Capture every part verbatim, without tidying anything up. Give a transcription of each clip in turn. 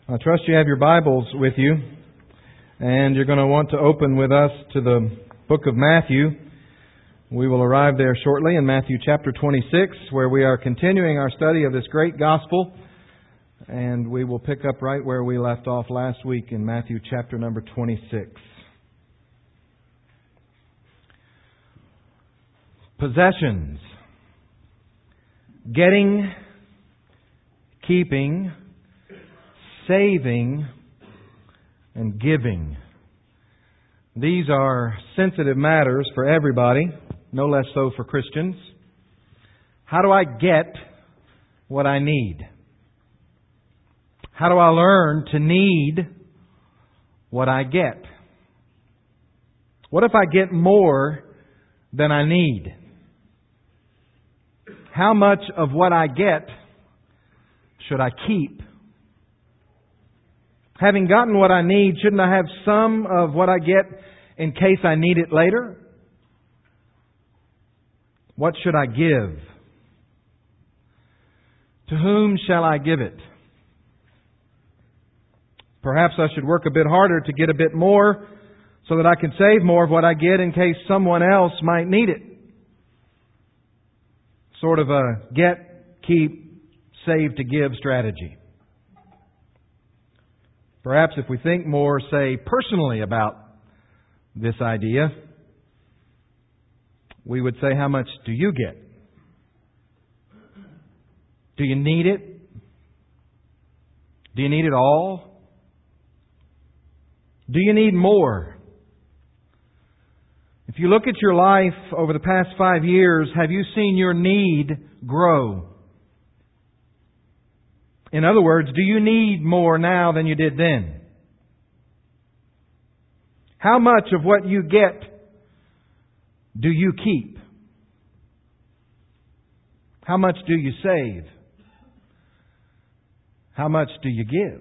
I trust you have your Bibles with you, and you're going to want to open with us to the book of Matthew. We will arrive there shortly in Matthew chapter twenty-six, where we are continuing our study of this great gospel, and we will pick up right where we left off last week in Matthew chapter number twenty-six. Possessions. Getting, keeping, saving, and giving. These are sensitive matters for everybody, no less so for Christians. How do I get what I need? How do I learn to need what I get? What if I get more than I need? How much of what I get should I keep? Having gotten what I need, shouldn't I have some of what I get in case I need it later? What should I give? To whom shall I give it? Perhaps I should work a bit harder to get a bit more so that I can save more of what I get in case someone else might need it. Sort of a get, keep, save to give strategy. Perhaps if we think more, say, personally about this idea, we would say, how much do you get? Do you need it? Do you need it all? Do you need more? If you look at your life over the past five years, have you seen your need grow? In other words, do you need more now than you did then? How much of what you get do you keep? How much do you save? How much do you give?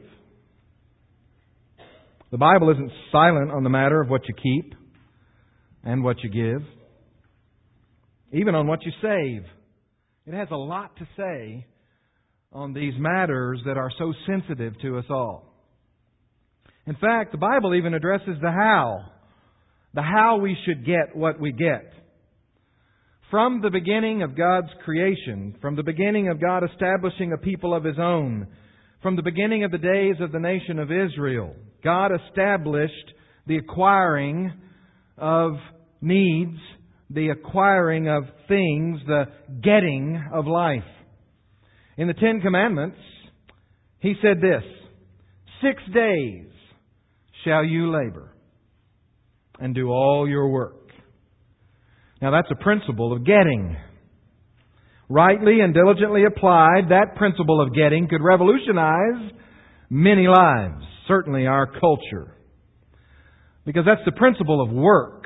The Bible isn't silent on the matter of what you keep and what you give, even on what you save. It has a lot to say on these matters that are so sensitive to us all. In fact, the Bible even addresses the how. The how we should get what we get. From the beginning of God's creation, from the beginning of God establishing a people of His own, from the beginning of the days of the nation of Israel, God established the acquiring of needs, the acquiring of things, the getting of life. In the Ten Commandments, He said this, "Six days shall you labor and do all your work." Now that's a principle of getting. Rightly and diligently applied, that principle of getting could revolutionize many lives, certainly our culture. Because that's the principle of work.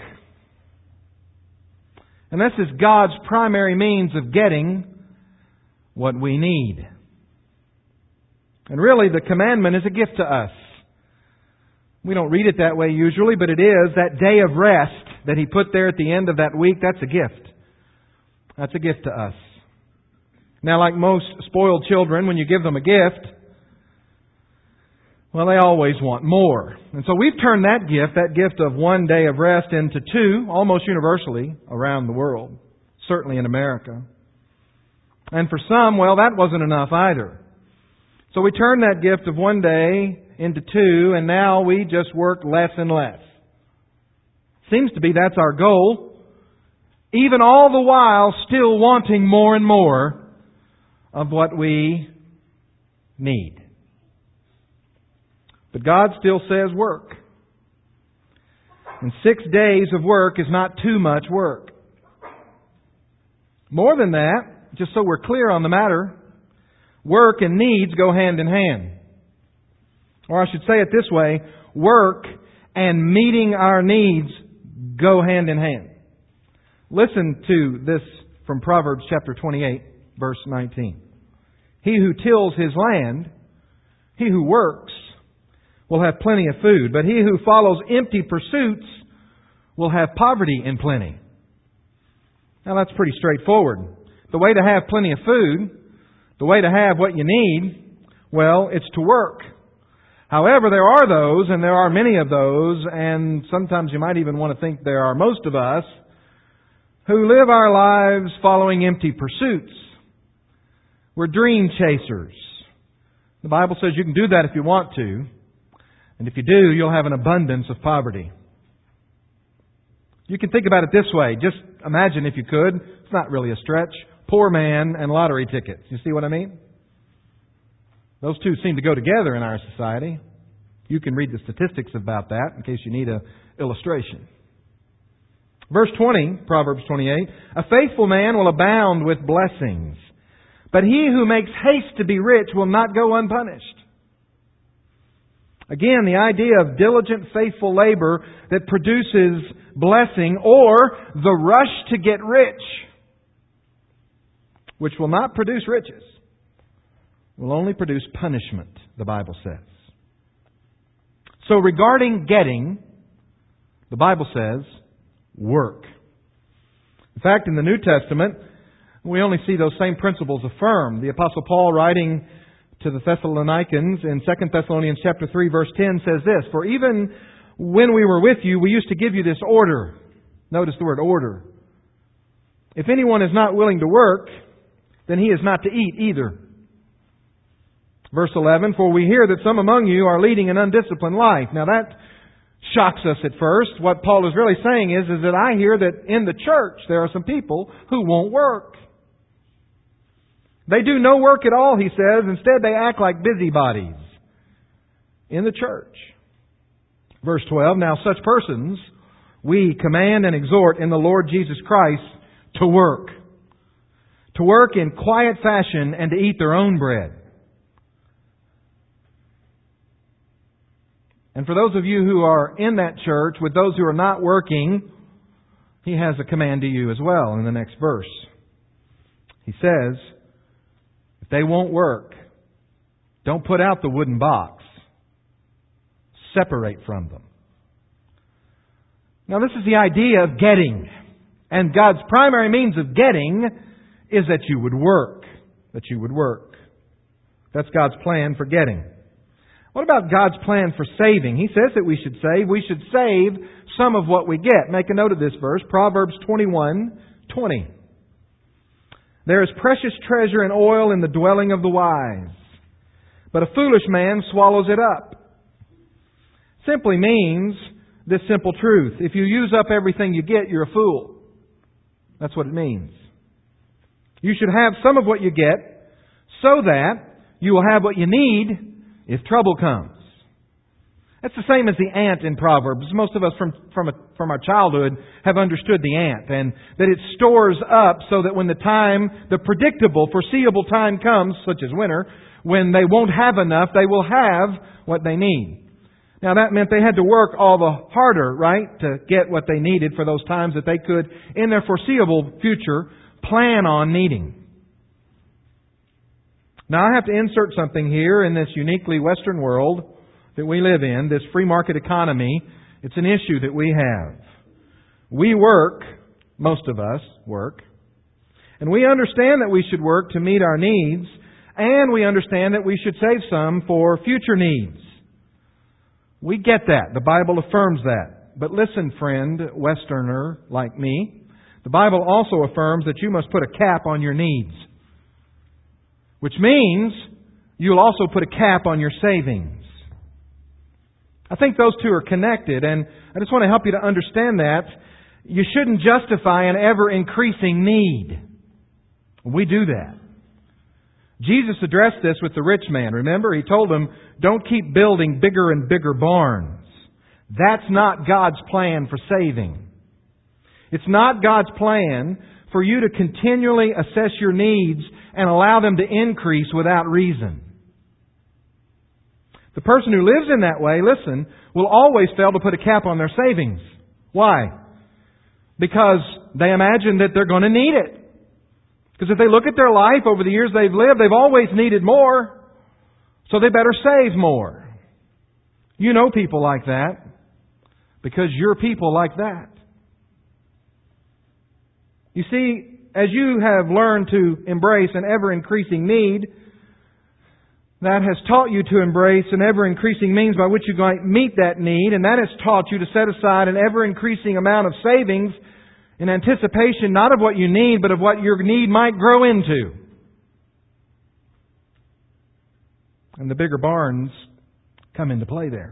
And this is God's primary means of getting what we need. And really, the commandment is a gift to us. We don't read it that way usually, but it is. That day of rest that He put there at the end of that week, that's a gift. That's a gift to us. Now, like most spoiled children, when you give them a gift, well, they always want more. And so we've turned that gift, that gift of one day of rest, into two, almost universally around the world, certainly in America. And for some, well, that wasn't enough either. So we turned that gift of one day into two, and now we just work less and less. Seems to be that's our goal, even all the while still wanting more and more of what we need. But God still says work. And six days of work is not too much work. More than that, just so we're clear on the matter, work and needs go hand in hand. Or I should say it this way, work and meeting our needs go hand in hand. Listen to this from Proverbs chapter twenty-eight, verse nineteen. He who tills his land, he who works, will have plenty of food, but he who follows empty pursuits will have poverty in plenty. Now that's pretty straightforward. The way to have plenty of food, the way to have what you need, well, it's to work. However, there are those, and there are many of those, and sometimes you might even want to think there are most of us, who live our lives following empty pursuits. We're dream chasers. The Bible says you can do that if you want to, and if you do, you'll have an abundance of poverty. You can think about it this way. Just imagine, if you could, it's not really a stretch, poor man and lottery tickets. You see what I mean? Those two seem to go together in our society. You can read the statistics about that in case you need an illustration. Verse twenty, Proverbs twenty-eight, a faithful man will abound with blessings, but he who makes haste to be rich will not go unpunished. Again, the idea of diligent, faithful labor that produces blessing, or the rush to get rich, which will not produce riches, will only produce punishment, the Bible says. So regarding getting, the Bible says, work. In fact, in the New Testament, we only see those same principles affirmed. The Apostle Paul, writing to the Thessalonians in Second Thessalonians chapter three, verse ten, says this, for even when we were with you, we used to give you this order. Notice the word order. If anyone is not willing to work, then he is not to eat either. Verse eleven, for we hear that some among you are leading an undisciplined life. Now that shocks us at first. What Paul is really saying is, is that I hear that in the church there are some people who won't work. They do no work at all, he says. Instead, they act like busybodies in the church. Verse twelve, now such persons we command and exhort in the Lord Jesus Christ to work. To work in quiet fashion and to eat their own bread. And for those of you who are in that church, with those who are not working, he has a command to you as well in the next verse. He says, if they won't work, don't put out the wooden box. Separate from them. Now this is the idea of getting. And God's primary means of getting is that you would work. That you would work. That's God's plan for getting. What about God's plan for saving? He says that we should save. We should save some of what we get. Make a note of this verse. Proverbs twenty-one twenty. There is precious treasure and oil in the dwelling of the wise, but a foolish man swallows it up. Simply means this simple truth. If you use up everything you get, you're a fool. That's what it means. You should have some of what you get so that you will have what you need if trouble comes. That's the same as the ant in Proverbs. Most of us from from, a, from our childhood have understood the ant, and that it stores up so that when the time, the predictable, foreseeable time comes, such as winter, when they won't have enough, they will have what they need. Now that meant they had to work all the harder, right, to get what they needed for those times that they could, in their foreseeable future, plan on needing. Now I have to insert something here in this uniquely Western world that we live in, this free market economy. It's an issue that we have. We work, most of us work, and we understand that we should work to meet our needs, and we understand that we should save some for future needs. We get that. The Bible affirms that. But listen, friend, Westerner like me, the Bible also affirms that you must put a cap on your needs. Which means you'll also put a cap on your savings. I think those two are connected, and I just want to help you to understand that. You shouldn't justify an ever-increasing need. We do that. Jesus addressed this with the rich man. Remember, He told him, don't keep building bigger and bigger barns. That's not God's plan for saving. It's not God's plan for you to continually assess your needs and allow them to increase without reason. The person who lives in that way, listen, will always fail to put a cap on their savings. Why? Because they imagine that they're going to need it. Because if they look at their life over the years they've lived, they've always needed more. So they better save more. You know people like that. Because you're people like that. You see, as you have learned to embrace an ever-increasing need, that has taught you to embrace an ever-increasing means by which you might meet that need, and that has taught you to set aside an ever-increasing amount of savings in anticipation not of what you need, but of what your need might grow into. And the bigger barns come into play there.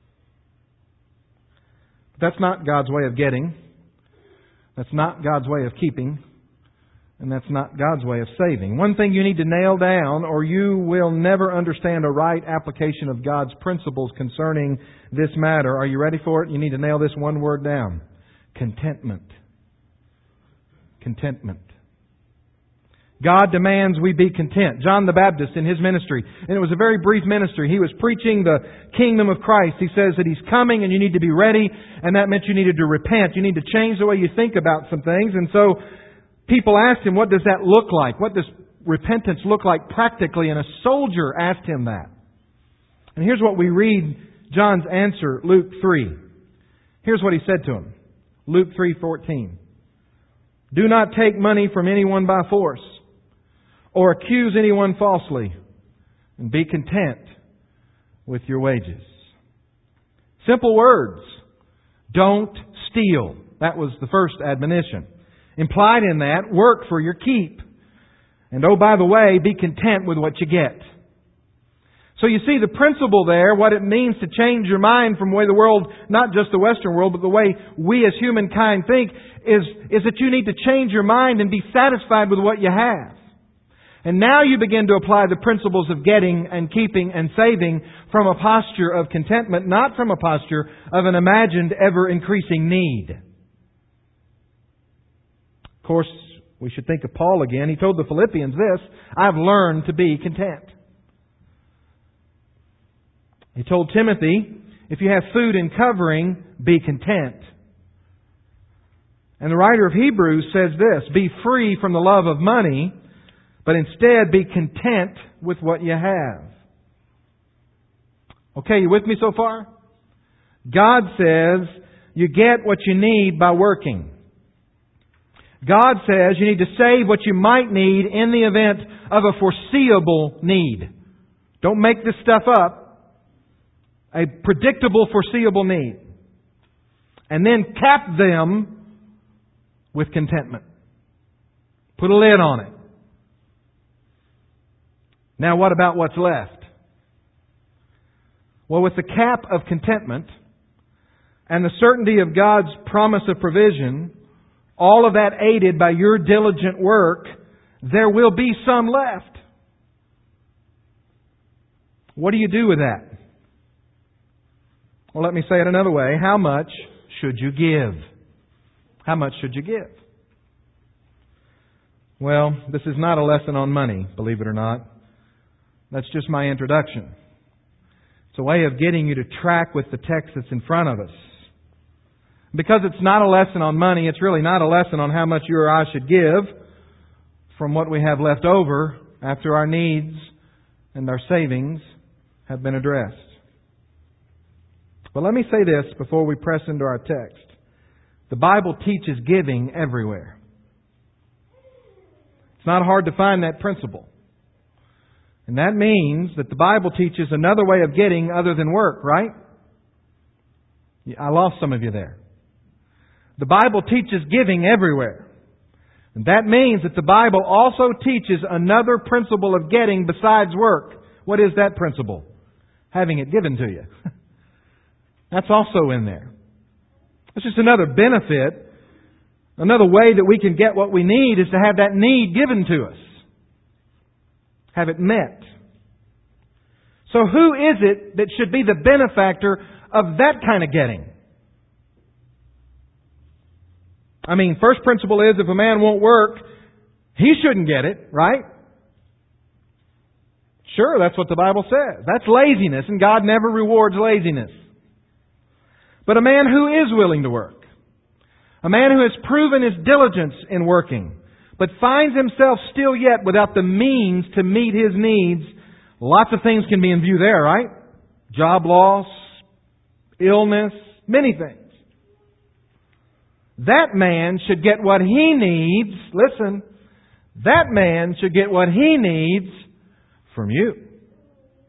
But that's not God's way of getting. That's not God's way of keeping. And that's not God's way of saving. One thing you need to nail down, or you will never understand a right application of God's principles concerning this matter. Are you ready for it? You need to nail this one word down. Contentment. Contentment. God demands we be content. John the Baptist in his ministry, and it was a very brief ministry, he was preaching the kingdom of Christ. He says that He's coming and you need to be ready, and that meant you needed to repent. You need to change the way you think about some things. And so people asked him, what does that look like? What does repentance look like practically? And a soldier asked him that. And here's what we read John's answer, Luke three. Here's what he said to him. Luke three fourteen. Do not take money from anyone by force, or accuse anyone falsely, and be content with your wages. Simple words. Don't steal. That was the first admonition. Implied in that, work for your keep. And oh, by the way, be content with what you get. So you see the principle there, what it means to change your mind from the way the world, not just the Western world, but the way we as humankind think, is, is that you need to change your mind and be satisfied with what you have. And now you begin to apply the principles of getting and keeping and saving from a posture of contentment, not from a posture of an imagined ever-increasing need. Of course, we should think of Paul again. He told the Philippians this, I've learned to be content. He told Timothy, if you have food and covering, be content. And the writer of Hebrews says this, be free from the love of money, but instead be content with what you have. Okay, you with me so far? God says you get what you need by working. God says you need to save what you might need in the event of a foreseeable need. Don't make this stuff up. A predictable, foreseeable need. And then cap them with contentment. Put a lid on it. Now what about what's left? Well, with the cap of contentment and the certainty of God's promise of provision, all of that aided by your diligent work, there will be some left. What do you do with that? Well, let me say it another way. How much should you give? How much should you give? Well, this is not a lesson on money, believe it or not. That's just my introduction. It's a way of getting you to track with the text that's in front of us. Because it's not a lesson on money, it's really not a lesson on how much you or I should give from what we have left over after our needs and our savings have been addressed. But let me say this before we press into our text. The Bible teaches giving everywhere. It's not hard to find that principle. And that means that the Bible teaches another way of getting other than work, right? I lost some of you there. The Bible teaches giving everywhere. And that means that the Bible also teaches another principle of getting besides work. What is that principle? Having it given to you. That's also in there. It's just another benefit. Another way that we can get what we need is to have that need given to us. Have it met. So who is it that should be the benefactor of that kind of getting? I mean, first principle is if a man won't work, he shouldn't get it, right? Sure, that's what the Bible says. That's laziness, and God never rewards laziness. But a man who is willing to work, a man who has proven his diligence in working, but finds himself still yet without the means to meet his needs, lots of things can be in view there, right? Job loss, illness, many things. That man should get what he needs, listen, that man should get what he needs from you.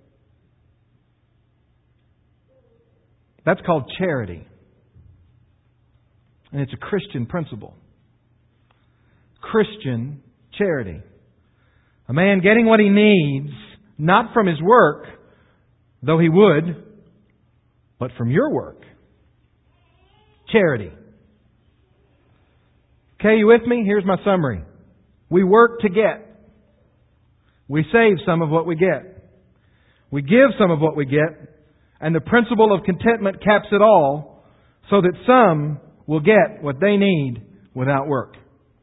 That's called charity. And it's a Christian principle. Christian charity. A man getting what he needs, not from his work, though he would, but from your work. Charity. Okay, you with me? Here's my summary. We work to get. We save some of what we get. We give some of what we get. And the principle of contentment caps it all so that some will get what they need without work.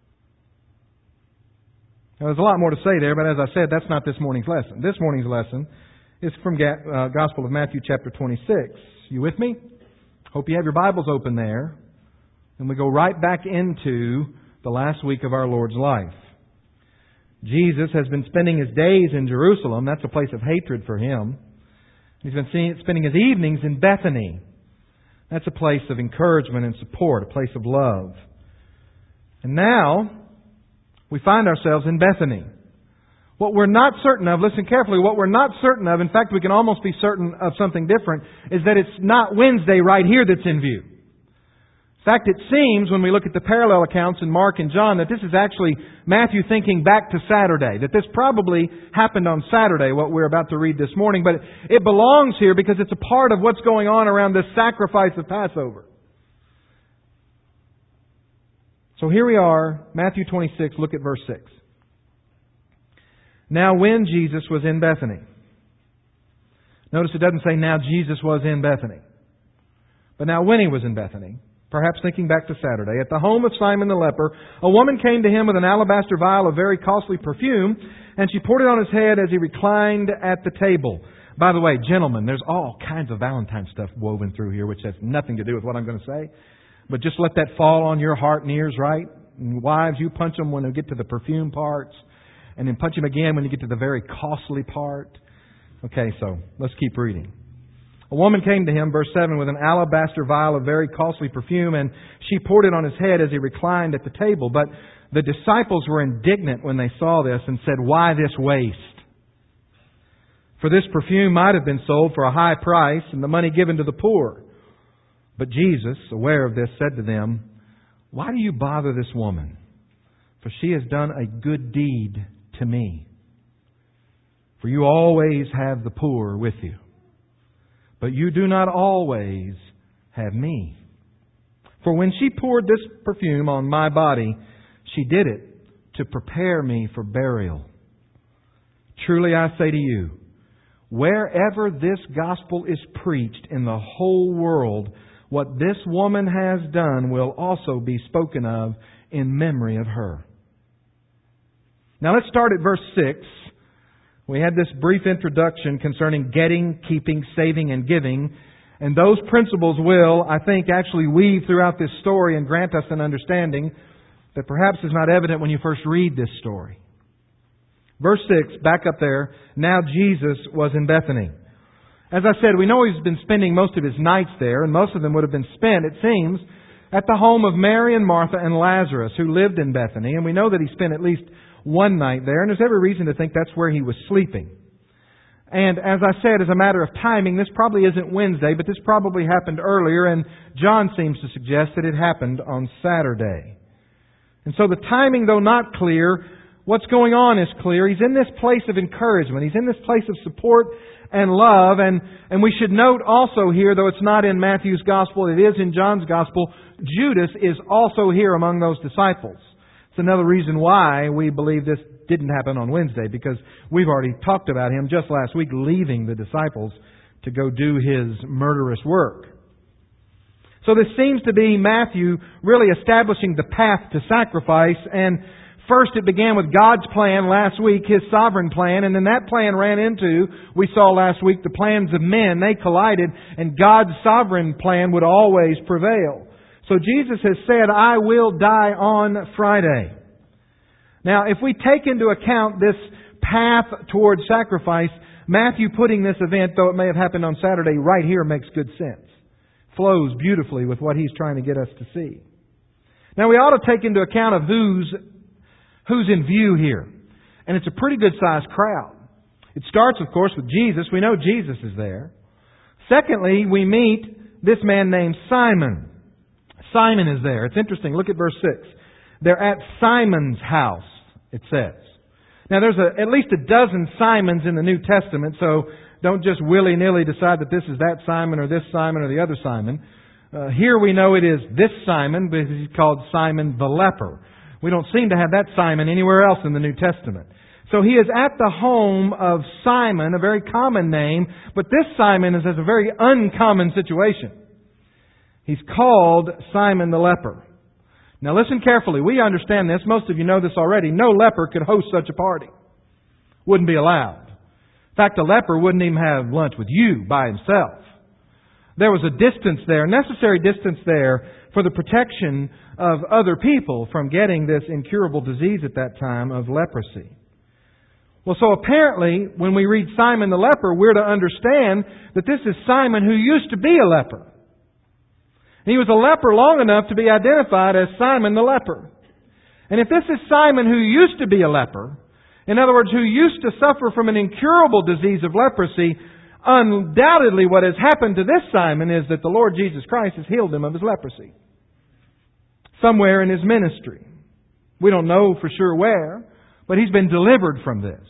Now, there's a lot more to say there, but as I said, that's not this morning's lesson. This morning's lesson is from uh, Gospel of Matthew chapter twenty-six. You with me? Hope you have your Bibles open there. And we go right back into the last week of our Lord's life. Jesus has been spending His days in Jerusalem. That's a place of hatred for Him. He's been seeing, spending His evenings in Bethany. That's a place of encouragement and support, a place of love. And now, we find ourselves in Bethany. What we're not certain of, listen carefully, what we're not certain of, in fact we can almost be certain of something different, is that it's not Wednesday right here that's in view. In fact, it seems when we look at the parallel accounts in Mark and John that this is actually Matthew thinking back to Saturday. That this probably happened on Saturday, what we're about to read this morning. But it belongs here because it's a part of what's going on around this sacrifice of Passover. So here we are, Matthew twenty-six, look at verse six. Now when Jesus was in Bethany. Notice it doesn't say now Jesus was in Bethany. But now when He was in Bethany. Perhaps thinking back to Saturday, at the home of Simon the leper, a woman came to Him with an alabaster vial of very costly perfume, and she poured it on His head as He reclined at the table. By the way, gentlemen, there's all kinds of Valentine stuff woven through here, which has nothing to do with what I'm going to say. But just let that fall on your heart and ears, right? And wives, you punch them when you get to the perfume parts, and then punch them again when you get to the very costly part. Okay, so let's keep reading. A woman came to Him, verse seven, with an alabaster vial of very costly perfume, and she poured it on His head as He reclined at the table. But the disciples were indignant when they saw this and said, "Why this waste? For this perfume might have been sold for a high price and the money given to the poor." But Jesus, aware of this, said to them, "Why do you bother this woman? For she has done a good deed to me. For you always have the poor with you, but you do not always have me. For when she poured this perfume on my body, she did it to prepare me for burial. Truly I say to you, wherever this gospel is preached in the whole world, what this woman has done will also be spoken of in memory of her." Now let's start at verse six. We had this brief introduction concerning getting, keeping, saving, and giving. And those principles will, I think, actually weave throughout this story and grant us an understanding that perhaps is not evident when you first read this story. Verse six, back up there. Now Jesus was in Bethany. As I said, we know He's been spending most of His nights there, and most of them would have been spent, it seems, at the home of Mary and Martha and Lazarus, who lived in Bethany. And we know that He spent at least one night there, and there's every reason to think that's where He was sleeping. And as I said, as a matter of timing, this probably isn't Wednesday, but this probably happened earlier, and John seems to suggest that it happened on Saturday. And so the timing, though not clear, what's going on is clear. He's in this place of encouragement. He's in this place of support and love. And, and we should note also here, though it's not in Matthew's Gospel, it is in John's Gospel, Judas is also here among those disciples. It's another reason why we believe this didn't happen on Wednesday, because we've already talked about him just last week leaving the disciples to go do his murderous work. So this seems to be Matthew really establishing the path to sacrifice. And first it began with God's plan last week, His sovereign plan. And then that plan ran into, we saw last week, the plans of men. They collided, and God's sovereign plan would always prevail. So Jesus has said, I will die on Friday. Now, if we take into account this path towards sacrifice, Matthew putting this event, though it may have happened on Saturday, right here makes good sense. Flows beautifully with what he's trying to get us to see. Now, we ought to take into account of who's, who's in view here. And it's a pretty good-sized crowd. It starts, of course, with Jesus. We know Jesus is there. Secondly, we meet this man named Simon. Simon is there. It's interesting. Look at verse six. They're at Simon's house, it says. Now there's a, at least a dozen Simons in the New Testament, so don't just willy-nilly decide that this is that Simon or this Simon or the other Simon. Uh, here we know it is this Simon, because he's called Simon the leper. We don't seem to have that Simon anywhere else in the New Testament. So he is at the home of Simon, a very common name, but this Simon is a very uncommon situation. He's called Simon the leper. Now listen carefully. We understand this. Most of you know this already. No leper could host such a party. Wouldn't be allowed. In fact, a leper wouldn't even have lunch with you by himself. There was a distance there, necessary distance there for the protection of other people from getting this incurable disease at that time of leprosy. Well, so apparently, when we read Simon the leper, we're to understand that this is Simon who used to be a leper. He was a leper long enough to be identified as Simon the leper. And if this is Simon who used to be a leper, in other words, who used to suffer from an incurable disease of leprosy, undoubtedly what has happened to this Simon is that the Lord Jesus Christ has healed him of his leprosy. Somewhere in his ministry. We don't know for sure where, but he's been delivered from this.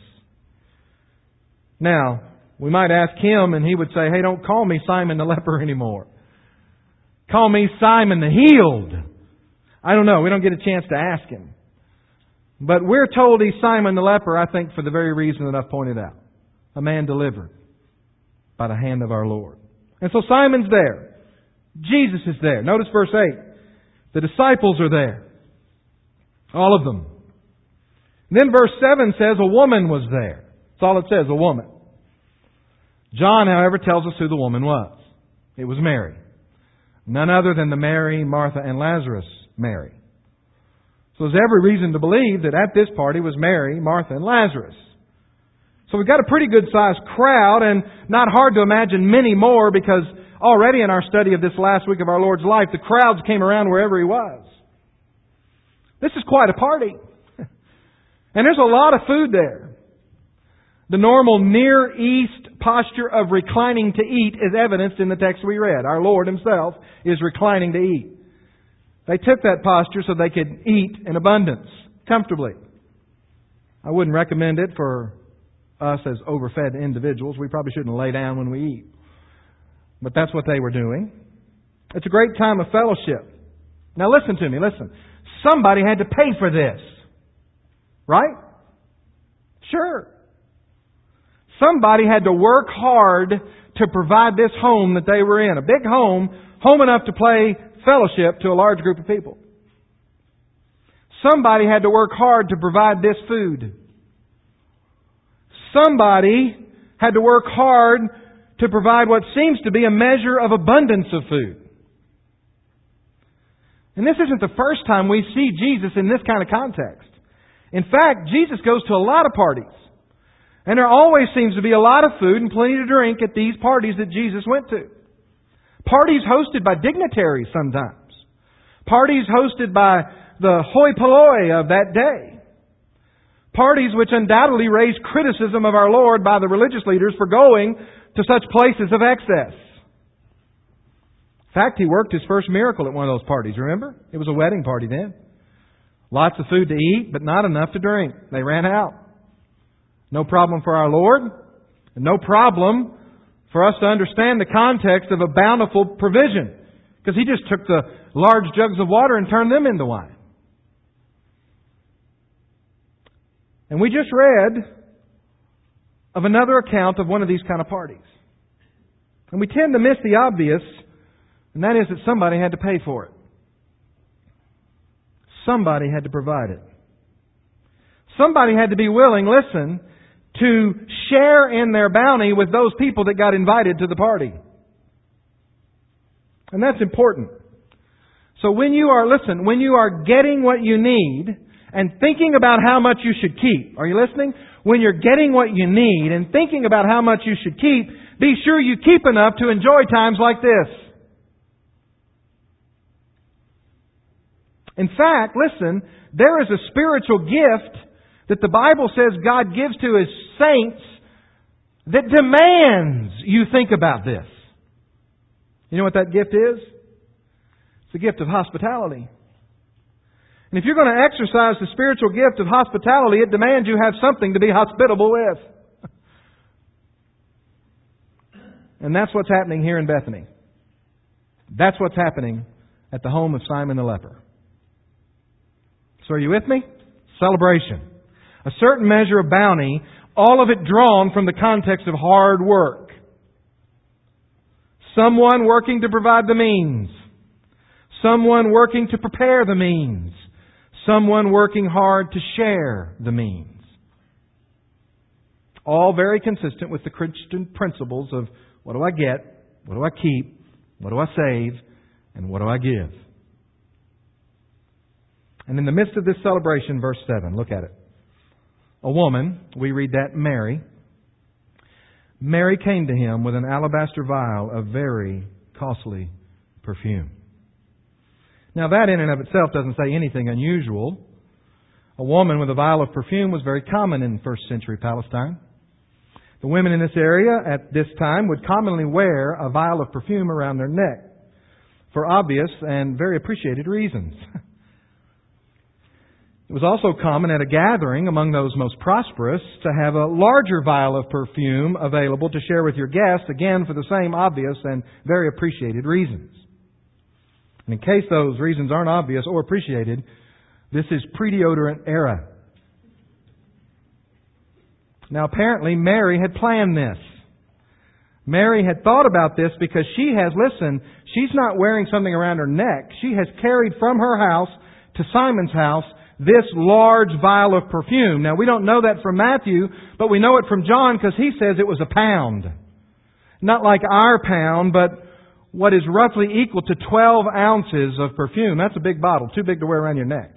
Now, we might ask him and he would say, hey, don't call me Simon the leper anymore. Call me Simon the healed. I don't know. We don't get a chance to ask him. But we're told he's Simon the leper, I think, for the very reason that I've pointed out. A man delivered by the hand of our Lord. And so Simon's there. Jesus is there. Notice verse eight. The disciples are there. All of them. And then verse seven says a woman was there. That's all it says, a woman. John, however, tells us who the woman was. It was Mary. None other than the Mary, Martha, and Lazarus Mary. So there's every reason to believe that at this party was Mary, Martha, and Lazarus. So we've got a pretty good sized crowd, and not hard to imagine many more, because already in our study of this last week of our Lord's life, the crowds came around wherever He was. This is quite a party. And there's a lot of food there. The normal Near East posture of reclining to eat is evidenced in the text we read. Our Lord Himself is reclining to eat. They took that posture so they could eat in abundance, comfortably. I wouldn't recommend it for us as overfed individuals. We probably shouldn't lay down when we eat. But that's what they were doing. It's a great time of fellowship. Now listen to me, listen. Somebody had to pay for this. Right? Sure. Somebody had to work hard to provide this home that they were in. A big home, home enough to play fellowship to a large group of people. Somebody had to work hard to provide this food. Somebody had to work hard to provide what seems to be a measure of abundance of food. And this isn't the first time we see Jesus in this kind of context. In fact, Jesus goes to a lot of parties. And there always seems to be a lot of food and plenty to drink at these parties that Jesus went to. Parties hosted by dignitaries sometimes. Parties hosted by the hoi polloi of that day. Parties which undoubtedly raised criticism of our Lord by the religious leaders for going to such places of excess. In fact, He worked His first miracle at one of those parties, remember? It was a wedding party then. Lots of food to eat, but not enough to drink. They ran out. No problem for our Lord. And no problem for us to understand the context of a bountiful provision. Because He just took the large jugs of water and turned them into wine. And we just read of another account of one of these kind of parties. And we tend to miss the obvious, and that is that somebody had to pay for it. Somebody had to provide it. Somebody had to be willing, listen, to share in their bounty with those people that got invited to the party. And that's important. So when you are, listen, when you are getting what you need and thinking about how much you should keep, are you listening? When you're getting what you need and thinking about how much you should keep, be sure you keep enough to enjoy times like this. In fact, listen, there is a spiritual gift that the Bible says God gives to His saints that demands you think about this. You know what that gift is? It's the gift of hospitality. And if you're going to exercise the spiritual gift of hospitality, it demands you have something to be hospitable with. And that's what's happening here in Bethany. That's what's happening at the home of Simon the leper. So are you with me? Celebration. A certain measure of bounty, all of it drawn from the context of hard work. Someone working to provide the means. Someone working to prepare the means. Someone working hard to share the means. All very consistent with the Christian principles of what do I get, what do I keep, what do I save, and what do I give. And in the midst of this celebration, verse seven, look at it. A woman, we read that, Mary. Mary came to him with an alabaster vial of very costly perfume. Now that in and of itself doesn't say anything unusual. A woman with a vial of perfume was very common in first century Palestine. The women in this area at this time would commonly wear a vial of perfume around their neck for obvious and very appreciated reasons. It was also common at a gathering among those most prosperous to have a larger vial of perfume available to share with your guests, again for the same obvious and very appreciated reasons. And in case those reasons aren't obvious or appreciated, this is pre-deodorant era. Now apparently Mary had planned this. Mary had thought about this because she has, listen, she's not wearing something around her neck. She has carried from her house to Simon's house this large vial of perfume. Now we don't know that from Matthew, but we know it from John because he says it was a pound. Not like our pound, but what is roughly equal to twelve ounces of perfume. That's a big bottle, too big to wear around your neck.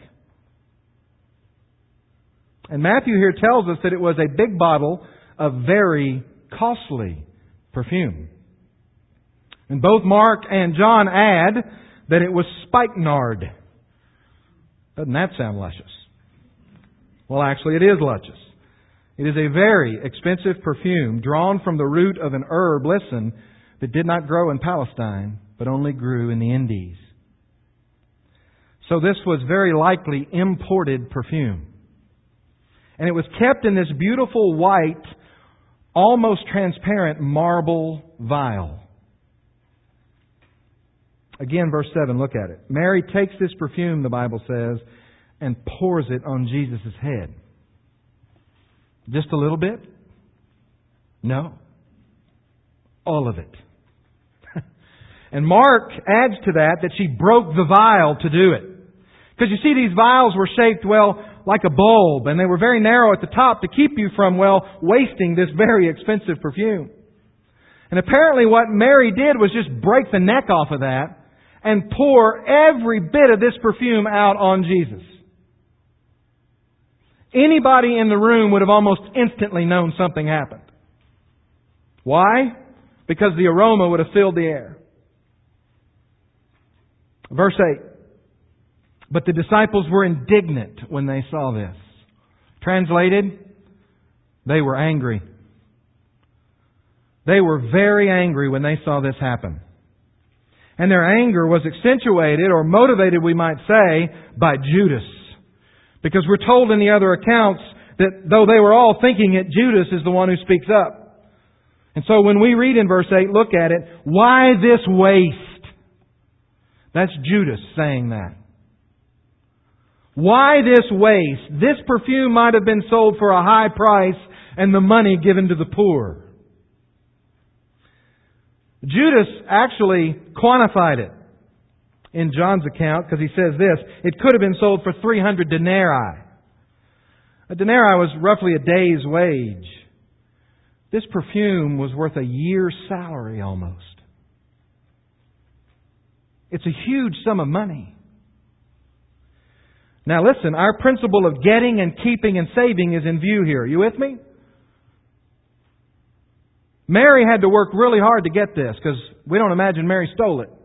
And Matthew here tells us that it was a big bottle of very costly perfume. And both Mark and John add that it was spikenard. Doesn't that sound luscious? Well, actually, it is luscious. It is a very expensive perfume drawn from the root of an herb, listen, that did not grow in Palestine, but only grew in the Indies. So this was very likely imported perfume. And it was kept in this beautiful white, almost transparent marble vial. Again, verse seven, look at it. Mary takes this perfume, the Bible says, and pours it on Jesus' head. Just a little bit? No. All of it. And Mark adds to that that she broke the vial to do it. Because you see, these vials were shaped, well, like a bulb, and they were very narrow at the top to keep you from, well, wasting this very expensive perfume. And apparently what Mary did was just break the neck off of that and pour every bit of this perfume out on Jesus. Anybody in the room would have almost instantly known something happened. Why? Because the aroma would have filled the air. Verse eight. But the disciples were indignant when they saw this. Translated, they were angry. They were very angry when they saw this happen. And their anger was accentuated or motivated, we might say, by Judas. Because we're told in the other accounts that though they were all thinking it, Judas is the one who speaks up. And so when we read in verse eight, look at it, why this waste? That's Judas saying that. Why this waste? This perfume might have been sold for a high price and the money given to the poor. Judas actually quantified it in John's account because he says this, it could have been sold for three hundred denarii. A denarii was roughly a day's wage. This perfume was worth a year's salary almost. It's a huge sum of money. Now listen, our principle of getting and keeping and saving is in view here. Are you with me? Mary had to work really hard to get this because we don't imagine Mary stole it.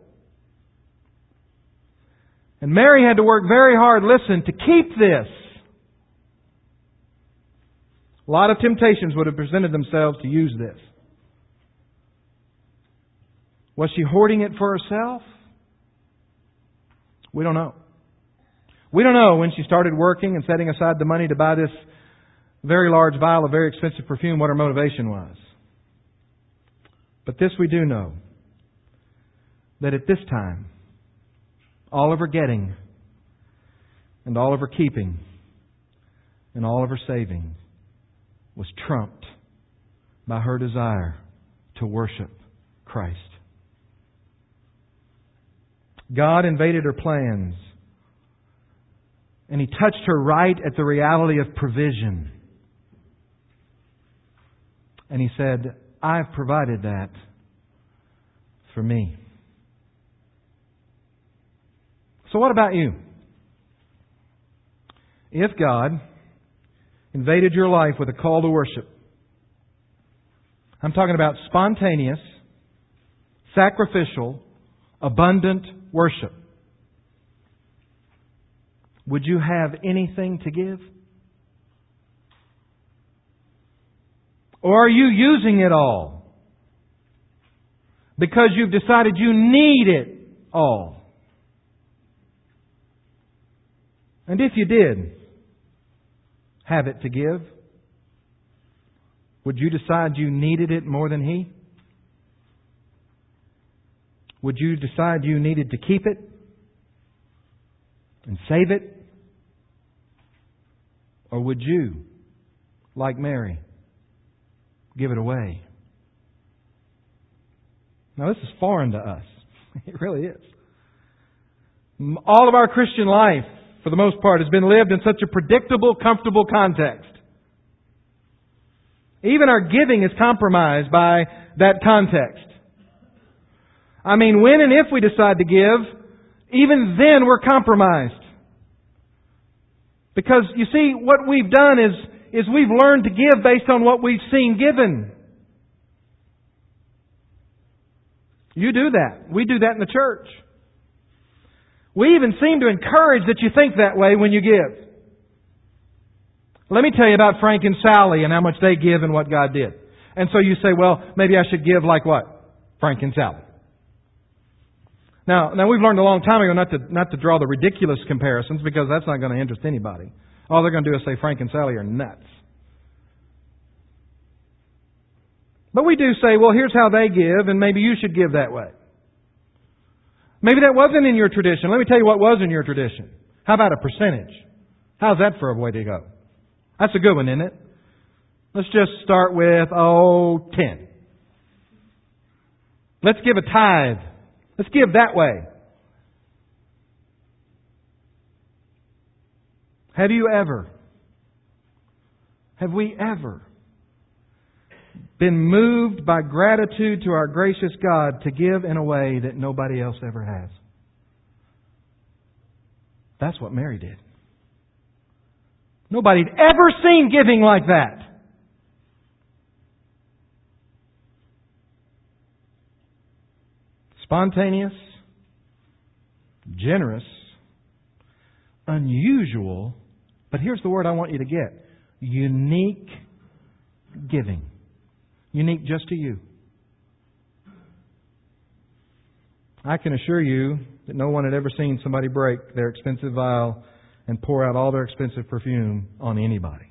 And Mary had to work very hard, listen, to keep this. A lot of temptations would have presented themselves to use this. Was she hoarding it for herself? We don't know. We don't know when she started working and setting aside the money to buy this very large vial of very expensive perfume what her motivation was. But this we do know, that at this time, all of her getting and all of her keeping and all of her saving was trumped by her desire to worship Christ. God invaded her plans, and He touched her right at the reality of provision. And He said, I've provided that for me. So what about you? If God invaded your life with a call to worship, I'm talking about spontaneous, sacrificial, abundant worship, would you have anything to give? Or are you using it all because you've decided you need it all? And if you did have it to give, would you decide you needed it more than He? Would you decide you needed to keep it and save it? Or would you, like Mary, give it away? Now, this is foreign to us. It really is. All of our Christian life, for the most part, has been lived in such a predictable, comfortable context. Even our giving is compromised by that context. I mean, when and if we decide to give, even then we're compromised. Because, you see, what we've done is, is we've learned to give based on what we've seen given. You do that. We do that in the church. We even seem to encourage that you think that way when you give. Let me tell you about Frank and Sally and how much they give and what God did. And so you say, well, maybe I should give like what? Frank and Sally. Now, now we've learned a long time ago not to not to draw the ridiculous comparisons because that's not going to interest anybody. All they're going to do is say Frank and Sally are nuts. But we do say, well, here's how they give, and maybe you should give that way. Maybe that wasn't in your tradition. Let me tell you what was in your tradition. How about a percentage? How's that for a way to go? That's a good one, isn't it? Let's just start with, oh, ten. Let's give a tithe. Let's give that way. Have you ever, have we ever been moved by gratitude to our gracious God to give in a way that nobody else ever has? That's what Mary did. Nobody'd ever seen giving like that. Spontaneous, generous, unusual, but here's the word I want you to get. Unique giving. Unique just to you. I can assure you that no one had ever seen somebody break their expensive vial and pour out all their expensive perfume on anybody.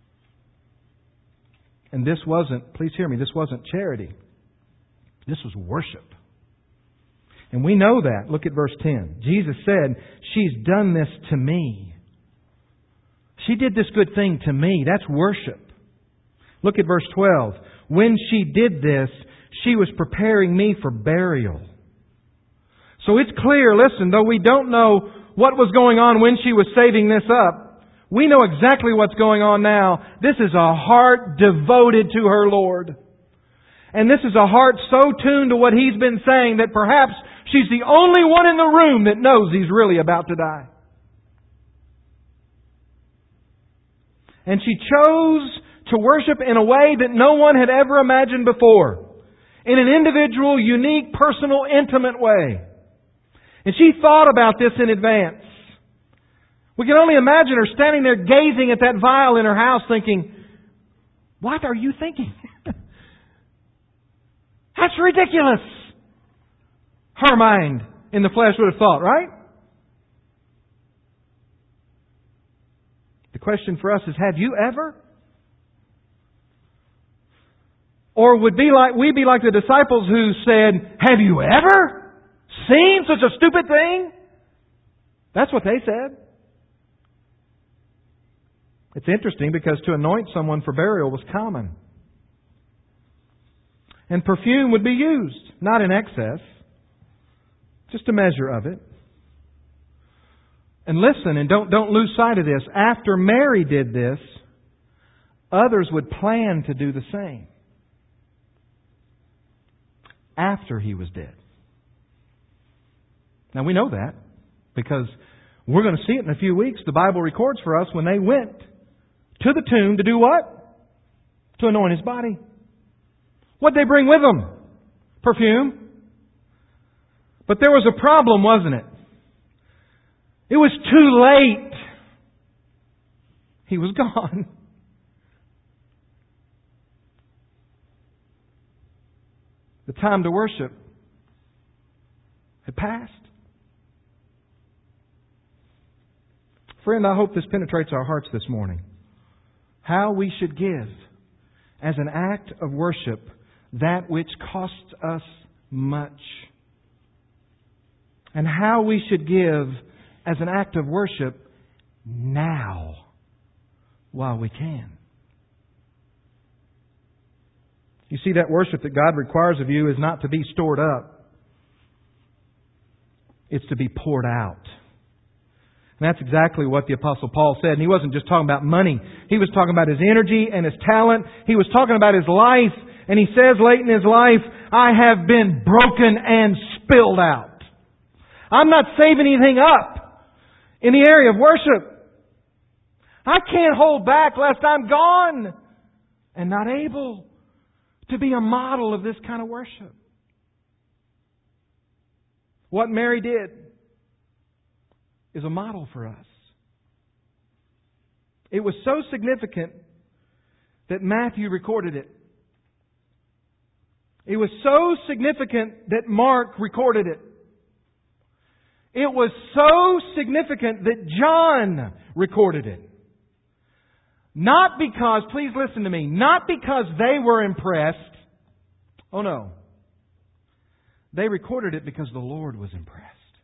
And this wasn't, please hear me, this wasn't charity. This was worship. And we know that. Look at verse ten. Jesus said, she's done this to me. She did this good thing to me. That's worship. Look at verse twelve. When she did this, she was preparing me for burial. So it's clear, listen, though we don't know what was going on when she was saving this up, we know exactly what's going on now. This is a heart devoted to her Lord. And this is a heart so tuned to what He's been saying that perhaps she's the only one in the room that knows He's really about to die. And she chose to worship in a way that no one had ever imagined before. In an individual, unique, personal, intimate way. And she thought about this in advance. We can only imagine her standing there gazing at that vial in her house thinking, what are you thinking? That's ridiculous. our mind in the flesh would have thought, right? The question for us is, have you ever? Or would be like we be like the disciples who said, have you ever seen such a stupid thing? That's what they said. It's interesting because to anoint someone for burial was common. And perfume would be used, not in excess, just a measure of it. And listen, and don't, don't lose sight of this. After Mary did this, others would plan to do the same. After He was dead. Now we know that because we're going to see it in a few weeks. The Bible records for us when they went to the tomb to do what? To anoint His body. What'd they bring with them? Perfume. But there was a problem, wasn't it? It was too late. He was gone. The time to worship had passed. Friend, I hope this penetrates our hearts this morning. How we should give as an act of worship that which costs us much. And how we should give as an act of worship now while we can. You see, that worship that God requires of you is not to be stored up. It's to be poured out. And that's exactly what the Apostle Paul said. And he wasn't just talking about money. He was talking about his energy and his talent. He was talking about his life. And he says late in his life, I have been broken and spilled out. I'm not saving anything up in the area of worship. I can't hold back lest I'm gone and not able to be a model of this kind of worship. What Mary did is a model for us. It was so significant that Matthew recorded it. It was so significant that Mark recorded it. It was so significant that John recorded it. Not because, please listen to me, not because they were impressed. Oh no. They recorded it because the Lord was impressed.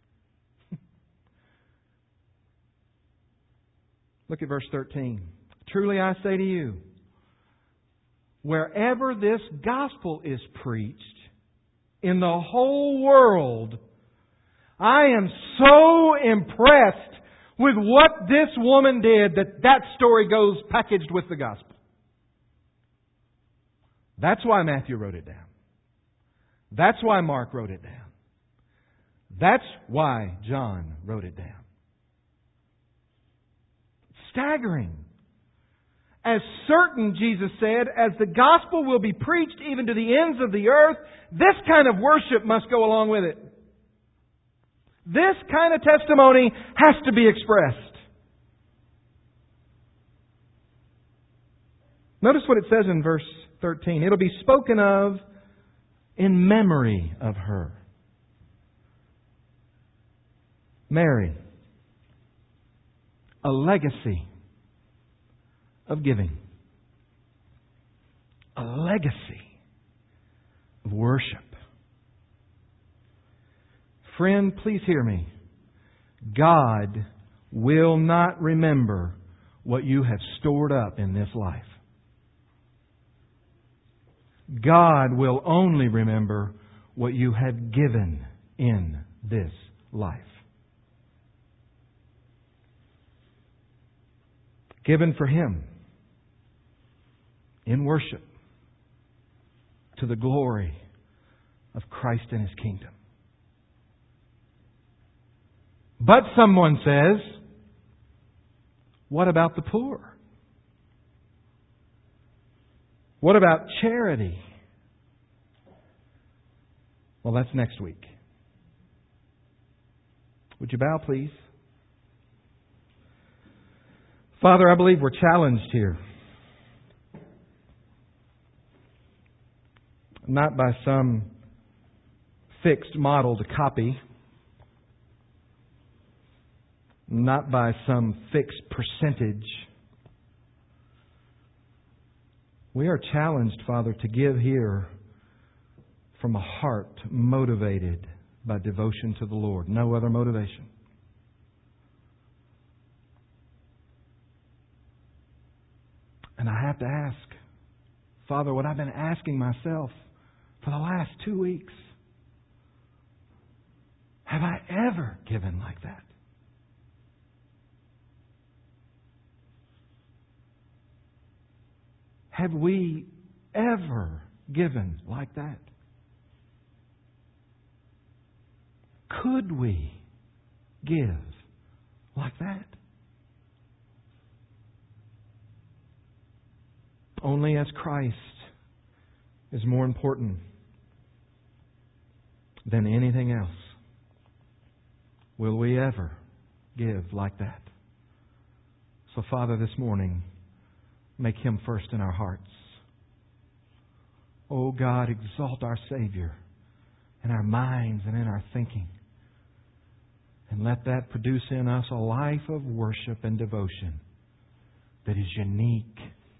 Look at verse thirteen. Truly I say to you, wherever this gospel is preached in the whole world, I am so impressed with what this woman did that that story goes packaged with the gospel. That's why Matthew wrote it down. That's why Mark wrote it down. That's why John wrote it down. Staggering. As certain, Jesus said, as the gospel will be preached even to the ends of the earth, this kind of worship must go along with it. This kind of testimony has to be expressed. Notice what it says in verse thirteen. It'll be spoken of in memory of her. Mary. A legacy of giving. A legacy of worship. Friend, please hear me. God will not remember what you have stored up in this life. God will only remember what you have given in this life. Given for Him in worship to the glory of Christ and His kingdom. But someone says, what about the poor? What about charity? Well, that's next week. Would you bow, please? Father, I believe we're challenged here. Not by some fixed model to copy, not by some fixed percentage. We are challenged, Father, to give here from a heart motivated by devotion to the Lord. No other motivation. And I have to ask, Father, what I've been asking myself for the last two weeks, have I ever given like that? Have we ever given like that? Could we give like that? Only as Christ is more important than anything else will we ever give like that. So, Father, this morning, make Him first in our hearts. Oh God, exalt our Savior in our minds and in our thinking. And let that produce in us a life of worship and devotion that is unique.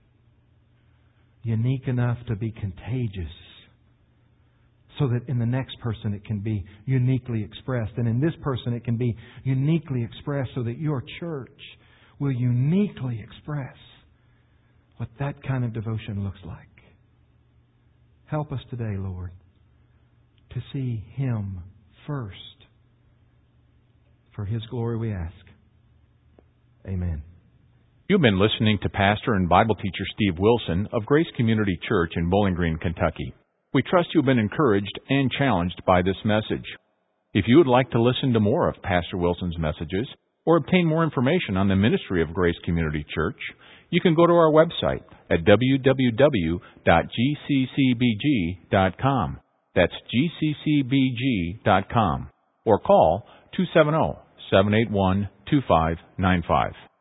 Unique enough to be contagious, so that in the next person it can be uniquely expressed. And in this person it can be uniquely expressed, so that your church will uniquely express what that kind of devotion looks like. Help us today, Lord, to see Him first. For His glory we ask. Amen. You've been listening to Pastor and Bible teacher Steve Wilson of Grace Community Church in Bowling Green, Kentucky. We trust you've been encouraged and challenged by this message. If you would like to listen to more of Pastor Wilson's messages or obtain more information on the ministry of Grace Community Church, you can go to our website at w w w dot g c c b g dot com. That's g c c b g dot com. Or call two seven zero, seven eight one, two five nine five.